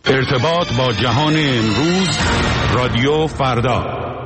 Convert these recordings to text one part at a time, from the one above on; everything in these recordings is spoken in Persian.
ارتباط با جهان امروز، رادیو فردا.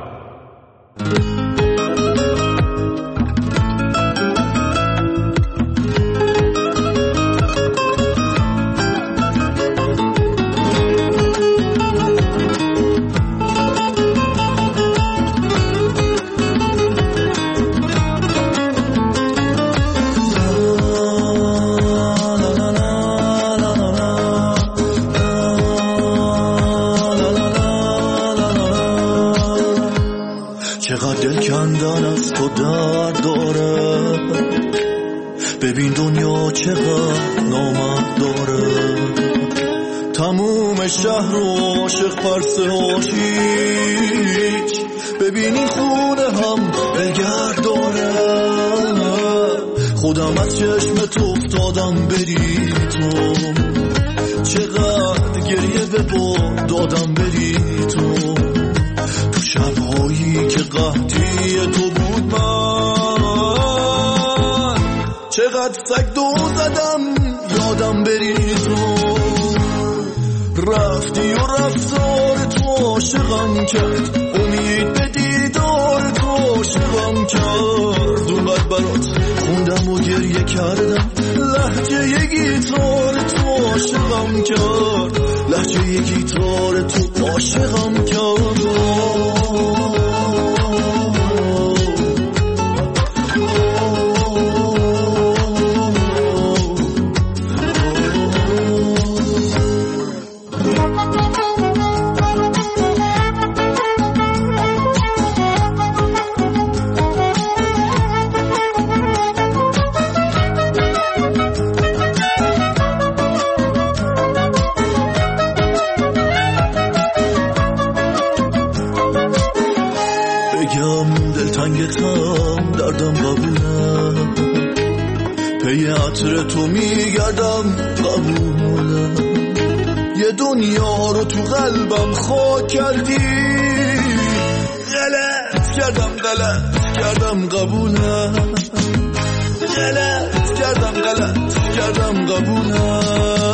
دل کندن از تو درد داره، ببین دنیا چقدر نامرد داره. تموم شهر و عاشق پرسه هیچ، ببین این خونه هم بگرد داره. خودم از چشم تو افتادم بری تو، چقدر گریه به باد دادم بری تو. شبهایی که قحطی تو بود من، چقدر سگ دو زدم یادم بری تو. رفتی و رفتار تو عاشقم کرد، امید به دیدار تو عاشقم کرد. اونقدر برات خوندم و گریه کردم، لحجه ی گیتار تو عاشقم کرد، لحجه ی گیتار تو عاشقم کرد. دردم قبوله، پی عطر تو میگردم قبوله. یه دنیا رو تو قلبم خاک کردی، غلط کردم قبوله. غلط کردم قبوله.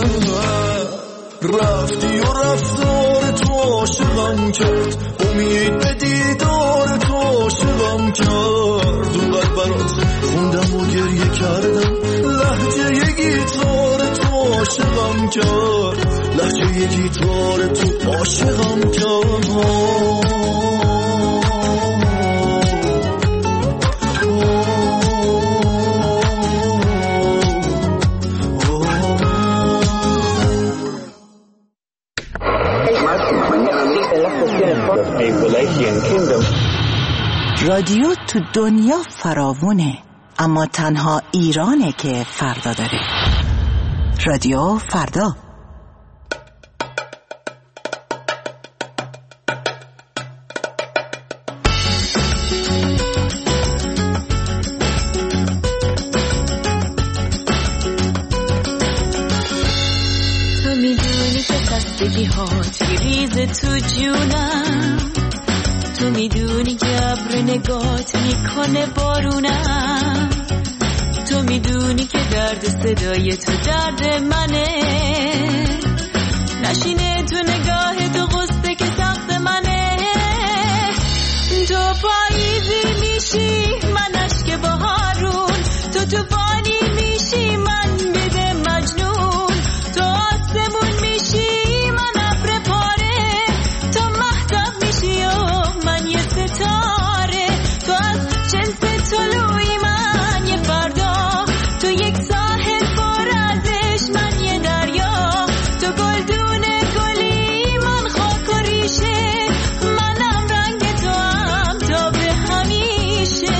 رفتی و رفتار تو عاشقم کرد، امید به دیدار تو عاشقم کرد. اونقدر برات خوندم و گریه کردم، لحجه ی گیتار تو عاشقم کرد، لحجه ی گیتار تو عاشقم کرد. رادیو تو دنیا فراوونه، اما تنها ایرانه که فردا داره. رادیو فردا. تو میدونی که خستگی هات ریزه تو جونم، تو میدونی که ابر نگات میکنه بارونم، تو میدونی که درد صدای تو درد منه، نشینه تو نگاه تو غصه که سخت منه. تو پاییزی میشی من اشک بهارون، تو طوفانی میشی من میوه مجنون، تو آسمون میشی من ابر پاره، تو مهتاب میشی و من یه ستاره، تو از جنس طلوعی من یه فردا، تو یک ساحل پر ازش من یه دریا، تو گلدون گلی من خاک و ریشه، منم رنگ تو هم تا به همیشه.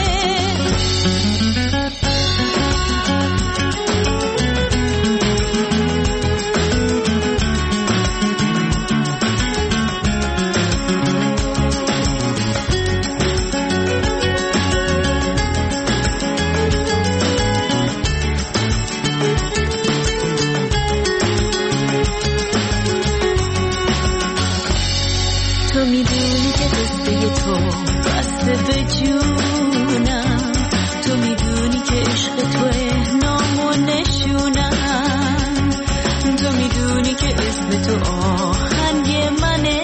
تو میدونی که قصه تو بسته به جونم، تو میدونی که عشق توه نام و نشونم، تو میدونی که اسم تو آهنگ منه،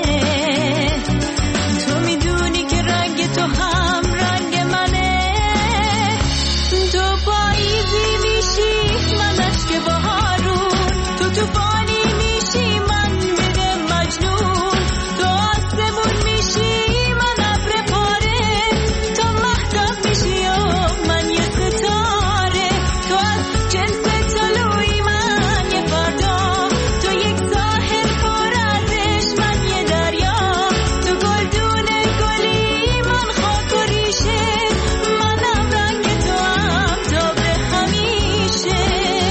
تو میدونی که رنگ تو هم رنگ منه. تو پاییزی میشی من اشک بهارون، تو طوفانی میشی من میگه مجنون، تو آسمون میشی من ابر پاره، تو مهتاب میشی و من یه ستاره، تو از جنس طلوعی من یه فردا، تو یک ساحل پر از عشق من یه دریا، تو گلدون گلی من خاک و ریشه، منم رنگ تو هم تا به همیشه.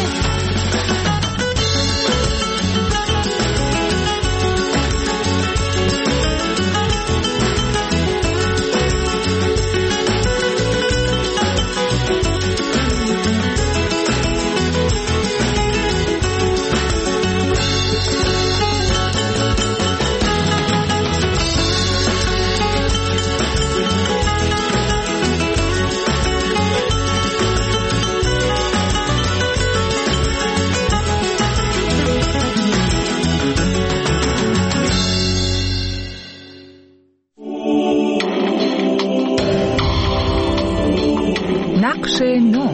نقش نو.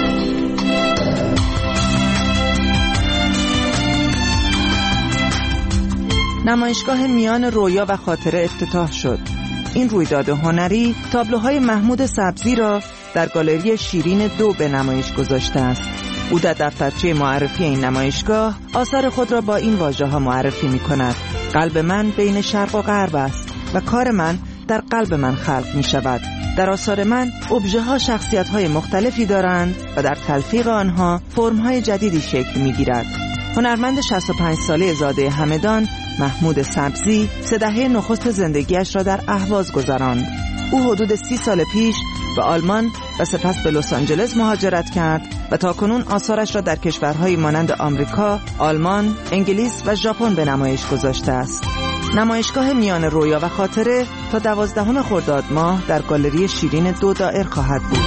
نمایشگاه میان رویا و خاطره افتتاح شد. این رویداد هنری تابلوهای محمود سبزی را در گالری شیرین 2 به نمایش گذاشته است. او در دفترچه معرفی این نمایشگاه آثار خود را با این واژه‌ها معرفی می‌کند: قلب من بین شرق و غرب است و کار من در قلب من خلق می‌شود. در آثار من ابژه‌ها شخصیت‌های مختلفی دارند و در تلفیق آنها فرم‌های جدیدی شکل می‌گیرد. هنرمند 65 ساله زاده همدان محمود سبزی 3 دهه نخست زندگیش را در اهواز گذراند. او حدود 30 سال پیش به آلمان و سپس به لس آنجلس مهاجرت کرد و تاکنون آثارش را در کشورهایی مانند آمریکا، آلمان، انگلیس و ژاپن به نمایش گذاشته است. نمایشگاه میان رویا و خاطره تا 12 خرداد ماه در گالری شیرین 2 دایر خواهد بود.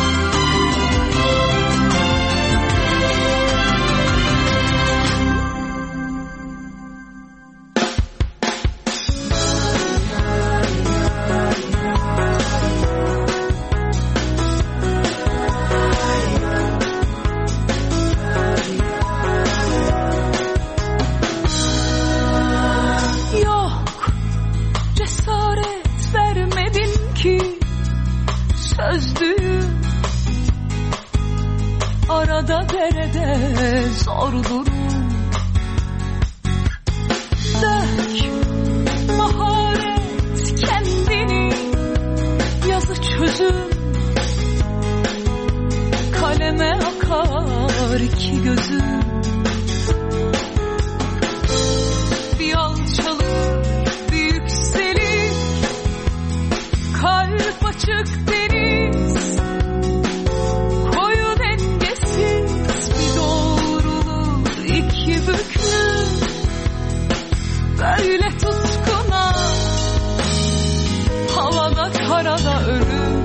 Arada derede zor durum, dök maharet kendini, yazı çözüm, kaleme akar iki gözüm, bir alçalır bir yükselir, kalp açık deniz, böyle tutkuna, havada karada ölüm.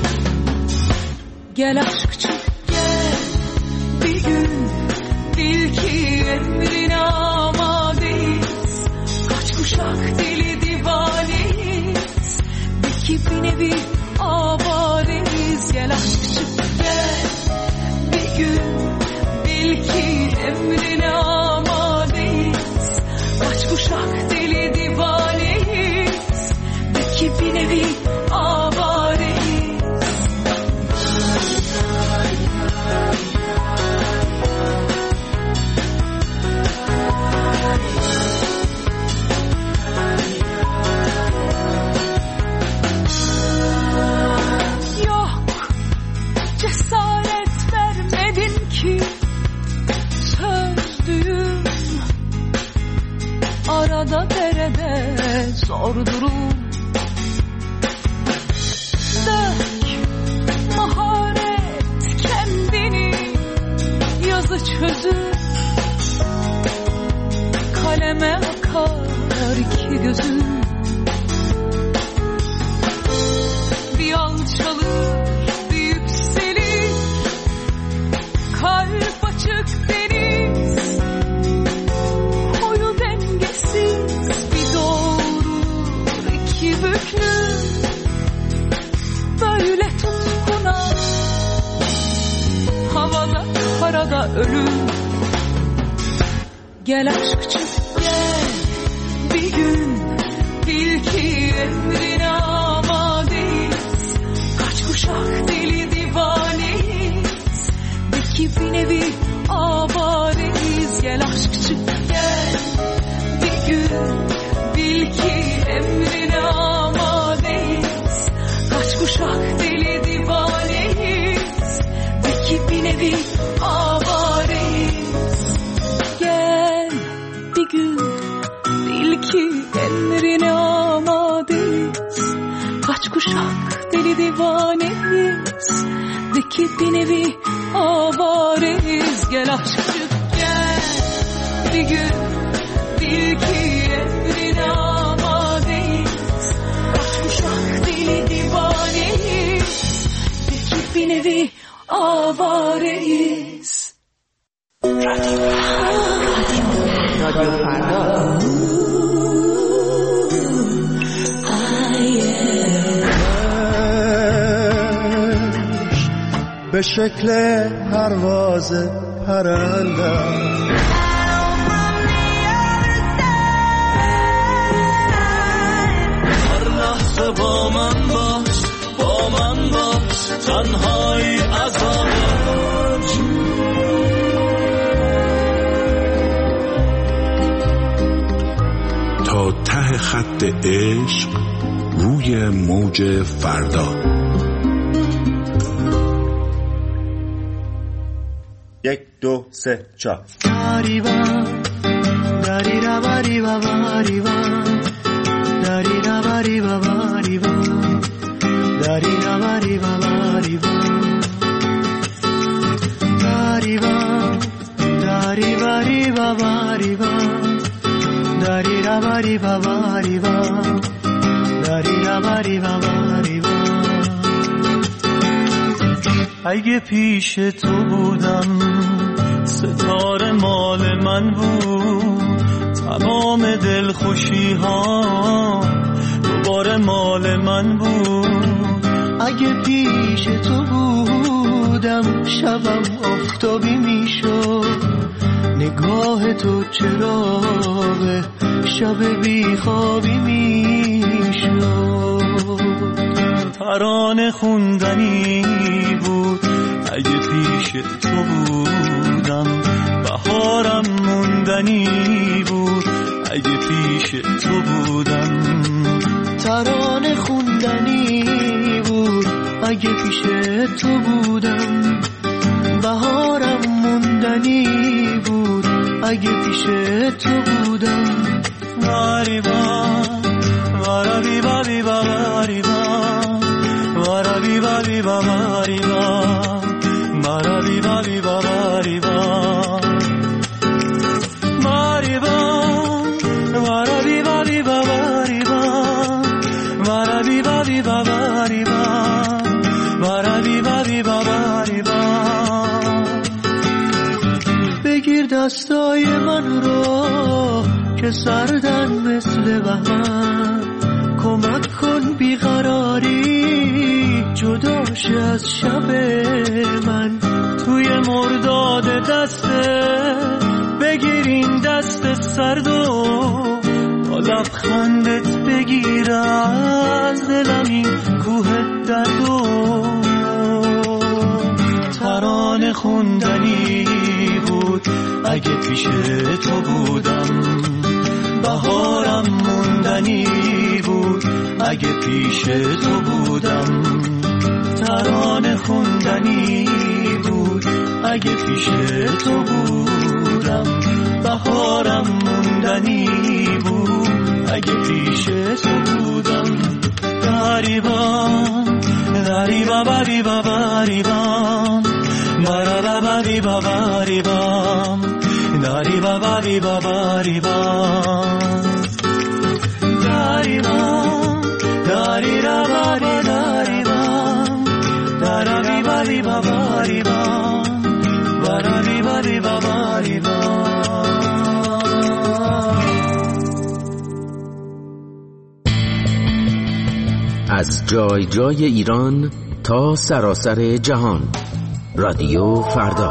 Gel aşkçı gel, bir gün bil ki emrine amadeyiz, kaç kuşak deli divaneyiz, belki bir nevi avareyiz. Gel aşkçı gel, bir gün bil ki emrine amadeyiz, kaç kuşak deli divaneyiz, belki bir nevi avareyiz. Yok, cesaret vermedin ki, sözlüyüm arada derede zor durum, dök maharet kendini, yazı çözüm, kaleme akar iki gözüm, bir alçalır bir yükselir, kalp açık deniz, gönlüm böyle tutkuna, havada karada ölüm. Gel aşkçı gel, bir gün bil ki emrine amadeyiz. Kaç kuşak deli divaneyiz, belki bir nevi avareyiz. Gel aşkçı gel, bir gün bil ki emrine amadeyiz. Kaç kuşak deli divaneyiz, belki bir nevi avareyiz. Gel bir gün bil ki emrine amadeyiz. Kaç kuşak deli divaneyiz, belki bir nevi avareyiz. Gel aşkçı gel, bir gün bil ki emrine amadeyiz. Kaç kuşak deli divaneyiz, belki bir nevi avareyiz. رادیو فردا. به شکل پرواز پرنده هر لحظه با من باش، با من باش، تنهایی عذابش. تا ته خط عشق روی موج فردا. 1 2 3 4 اگه پیش تو بودم ستاره مال من بود، تمام دلخوشی ها دوباره مال من بود. اگه پیش تو بودم شبم آفتابی میشد، نگاه تو چراغ شب بیخوابی میشد. ترانه خوندنی بود اگه پیش تو بودم، بهارم موندنی بود اگه پیش تو بودم. ترانه خوندنی بود اگه پیش تو بودم، بهارم موندنی بود اگه پیش تو بودم. واریبا وارابی بابی باریبا وارابی بابی باریبا وارابی بابی باریبا باریبا وارابی بابی باریبا وارابی بابی باریبا وارابی بابی باریبا. بگیر دستای من رو که سردن مثل بهار، کمک کن بیقراری جداش از شب من. توی مرداد دسته بگیر این دست سرد و با لبخندت بگیر از دلم این کوه درد و ترانه خوندنی بود اگه پیش تو بودم، بهارم موندنی بود اگه پیش تو بودم. ترانه خوندنی بود اگه پیش تو بودم، بهارم موندنی بود اگه پیش تو بودم. دریبان دریبا بریبا بریبان مرا بریبا بریبان دریبا بریبا بریبان دریبان دریرا بری دریبان دربی بریبا بریبان بربی بریبا بریبان. از جای جای ایران تا سراسر جهان. رادیو فردا.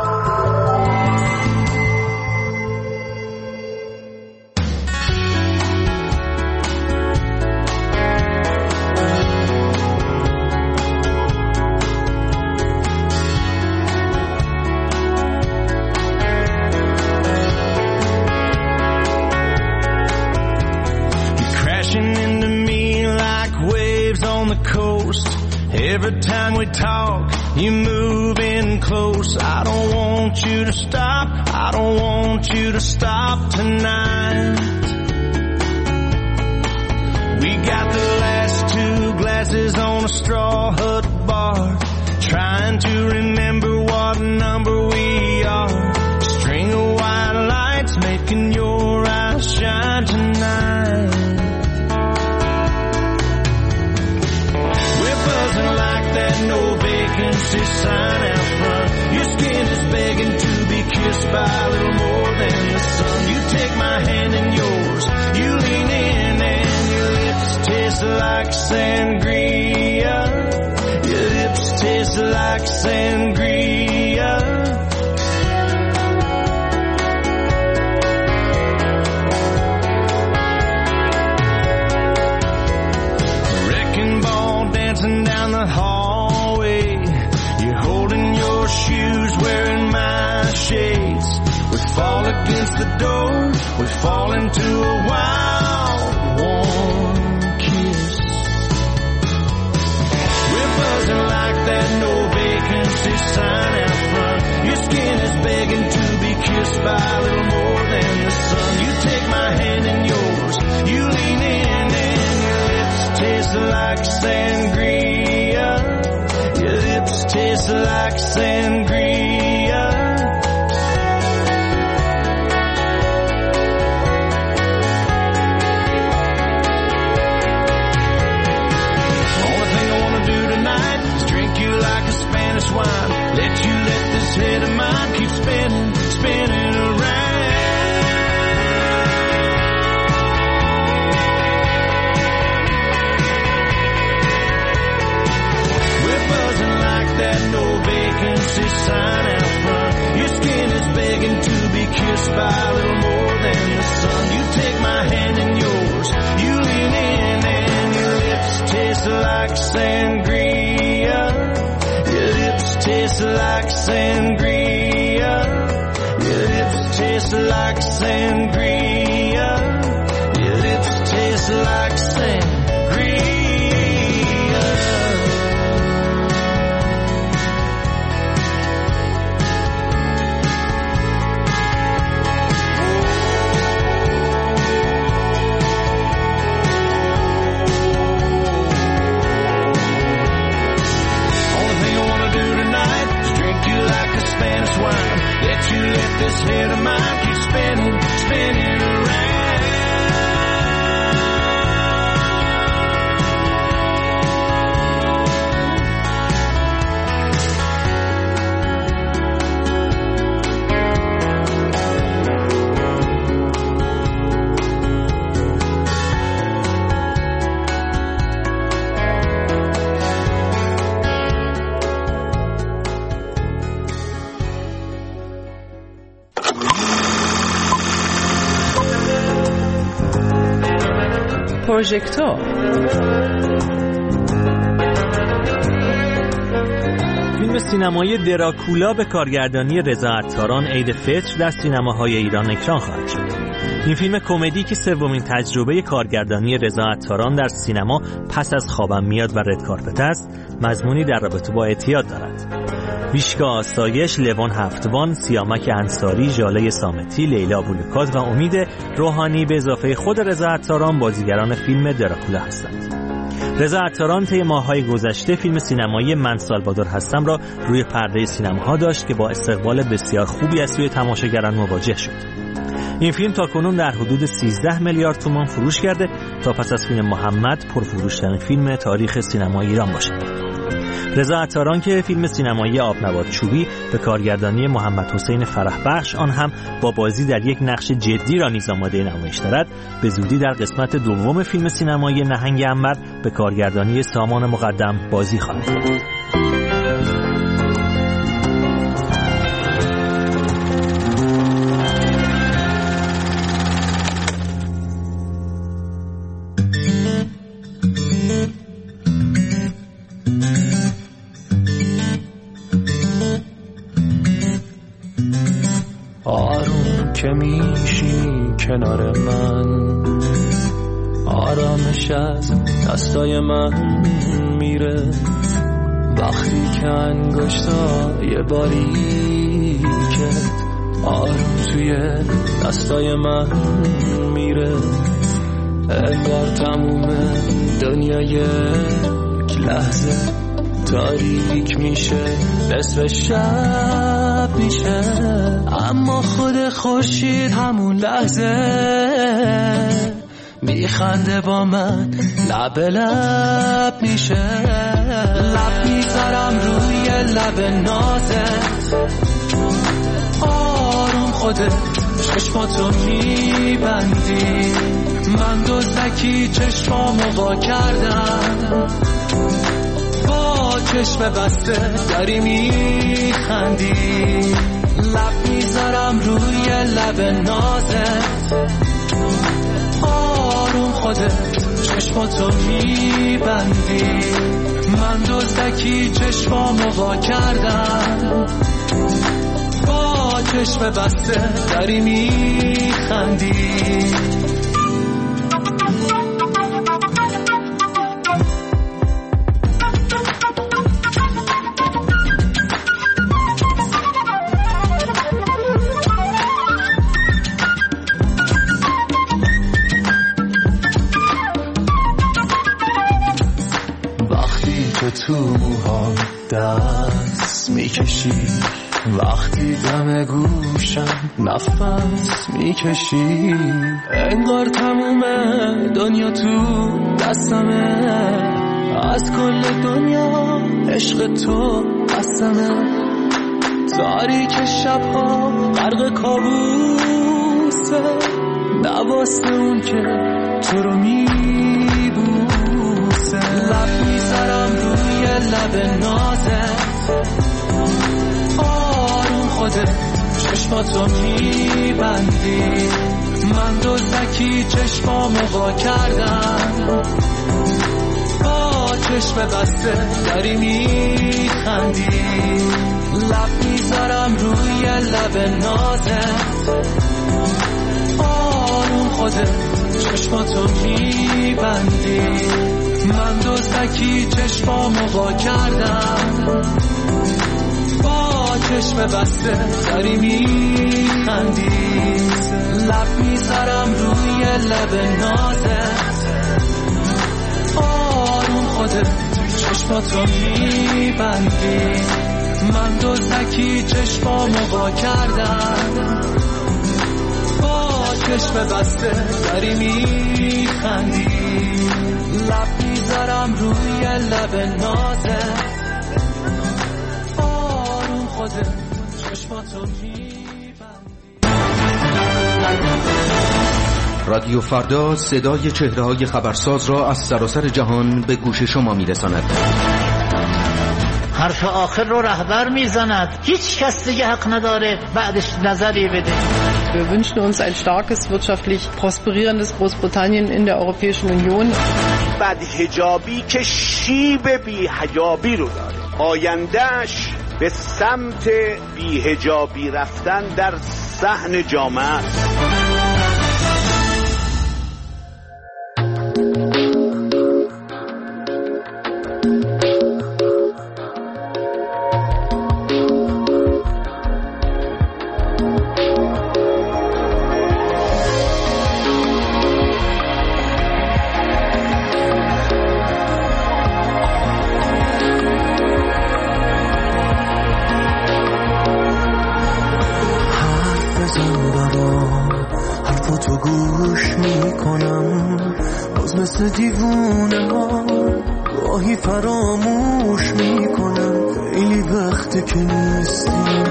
Every time we talk, you move in close. I don't want you to stop. I don't want you to stop tonight. We got the last 2 glasses on a straw hut bar, trying to remember what number we are. String of white lights making your eyes shine tonight. That no vacancy sign out front. Your skin is begging to be kissed by a little more than the sun. You take my hand in yours, you lean in and your lips taste like sangria. Your lips taste like sangria. Wrecking ball dancing down the hall. Shoes wearing my shades. We fall against the door. We fall into a wild, warm kiss. We're buzzing like that no vacancy sign out front. Your skin is begging to be kissed by a little more than the sun. You take my hand in yours. You lean in and your lips taste like sangria. Your lips taste like sangria. Only thing I wanna do tonight is drink you like a Spanish wine. Let you let this head of mine keep spinning, spinning around. That no vacancy sign out front. Your skin is begging to be kissed by a little more than the sun. You take my hand in yours. You lean in and your lips taste like sangria. Your lips taste like sangria. Your lips taste like sangria. Your lips taste like sangria. Let you let this head of mine keep spinning, spinning around. پروژکتور. فیلم سینمایی دراکولا به کارگردانی رضا عطاران عید فطر در سینماهای ایران اکران خواهد شد. این فیلم کمدی که سومین تجربه کارگردانی رضا عطاران در سینما پس از خوابم میاد و رد کارپت است، مضمونی در رابطه با اعتیاد دارد. ویشکا آسایش، لوان هفتوان، سیامک انصاری، ژاله صامتی، لیلا بولوکات و امید روحانی به اضافه خود رضا عطاران بازیگران فیلم دراکولا هستند. رضا عطاران طی ماه‌های گذشته فیلم سینمایی من سالوادور هستم را روی پرده سینماها داشت که با استقبال بسیار خوبی از سوی تماشاگران مواجه شد. این فیلم تاکنون در حدود 13 میلیارد تومان فروش کرده تا پس از فیلم محمد پرفروش‌ترین فیلم تاریخ سینما ایران باشد. رضا عطاران که فیلم سینمایی آبنبات چوبی به کارگردانی محمد حسین فرحبخش، آن هم با بازی در یک نقش جدی را نیز آماده نمایش دارد، به زودی در قسمت دوم فیلم سینمایی نهنگ عنبر به کارگردانی سامان مقدم بازی خواهد کرد. که میشی کنار من، آرامش از دستای من میره، وقتی که انگشتای باریکت آروم توی دستای من میره، انگار تموم دنیا یک لحظه تاریک میشه، نصف شب میشه، اما خود خورشید همون لحظه میخنده با من، لب لب میشه، لب میذارم روی لب نازت، آروم خودت چشماتو میبندی، من دزدکی چشمامو وا کردم، چشم بسته داری میخندی، لب میذارم روی لب نازت، آروم خودت چشماتو میبندی، من دزدکی چشمامو وا کردم، با چشم بسته داری میخندی. تو موها دست میکشی، وقتی دم گوشم نفس میکشی، انگار تموم دنیا تو دستمه، از کل دنیا عشق تو قسمه، تاریک شبها غرق کابوسه، نواسه اون که تو رو میبوسه، لب میذارم روی لب نازت، آروم خودت چشماتو میبندی، من دزدکی چشمامو وا کردم، با چشم بسته داری میخندی، لب میذارم روی لب نازت، آروم خودت چشماتو میبندی، من دزدکی چشمامو وا کردم، با چشم بسته داری میخندی، لب میذارم روی لب نازت، آروم خودت چشماتو میبندی، من دزدکی چشمامو وا کردم، با چشم بسته داری میخندی، لب میذارم روی لب نازت، آروم خودت چشماتو میبندی. رادیو فردا صدای چهره‌های خبرساز را از سراسر جهان به گوش شما میرساند. حرف آخر رو رهبر میزند، هیچ کس دیگه حق نداره بعدش نظری بده. Wir wünschen uns ein starkes, wirtschaftlich prosperierendes Großbritannien in der Europäischen Union. بدحجابی که شیب بی‌حجابی رو داره، آیندهش به سمت بی‌حجابی رفتن در صحن جامعه است. حرفاتو گوش میکنم، باز مثل دیوونه ها گاهی فراموش میکنم خیلی وقته که نیستی.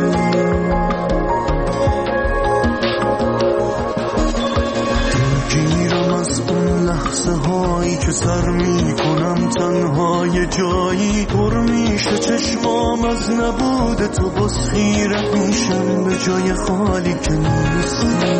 دلگیرم از اون لحظه هایی که سر میکنم تنها یه جایی پر میشه چشمام از نبود تو، باز خیره میشم به جای خالی که نیستی.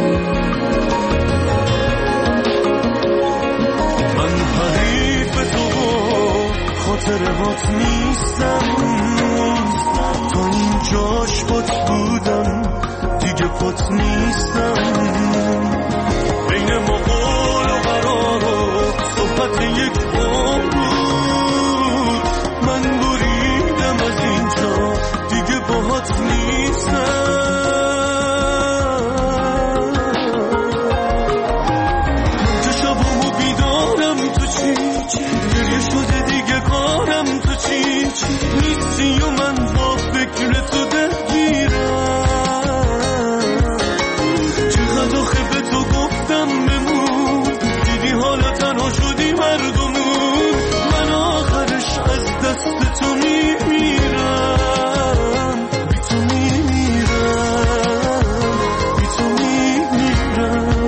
من حریف تو خاطرات نیستم، تا اینجاش پات بودم دیگه پات نیستم. بین ما قول و قرار و صحبت یک عمر بود، من بریدم از اینجا دیگه باهات نیستم. من که شبامو بیدارم تو چی گریه شده دیگه کارم تو چی نیستی و من با فکر تو درگیرم. چقدر آخه به تو گفتم بمون، دیدی حالا تنها شدی مردمون. من آخرش از دست تو میمیرم، بی تو میمیرم، بی تو میمیرم.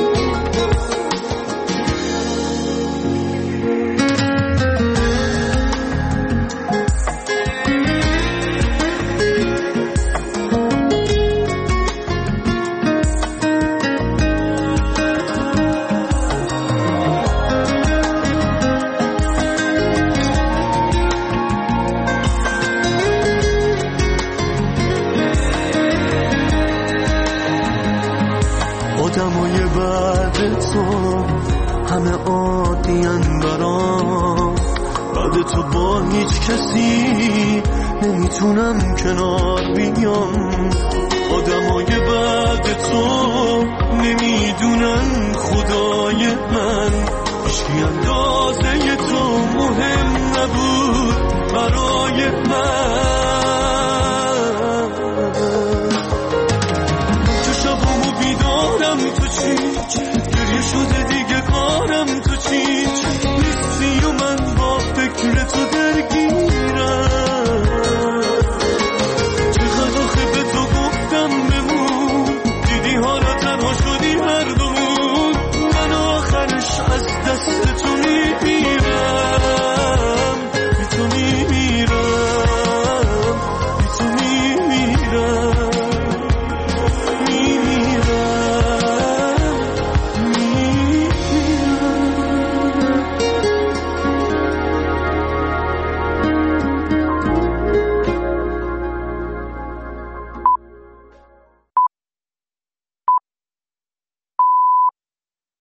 آدمای بعد تو همه عادی‌ان برام، بعد تو با هیچ کسی نمیتونم کنار بیام. آدمای بعد تو نمیدونن خدای من، هیچکی اندازه تو مهم نبود برای من.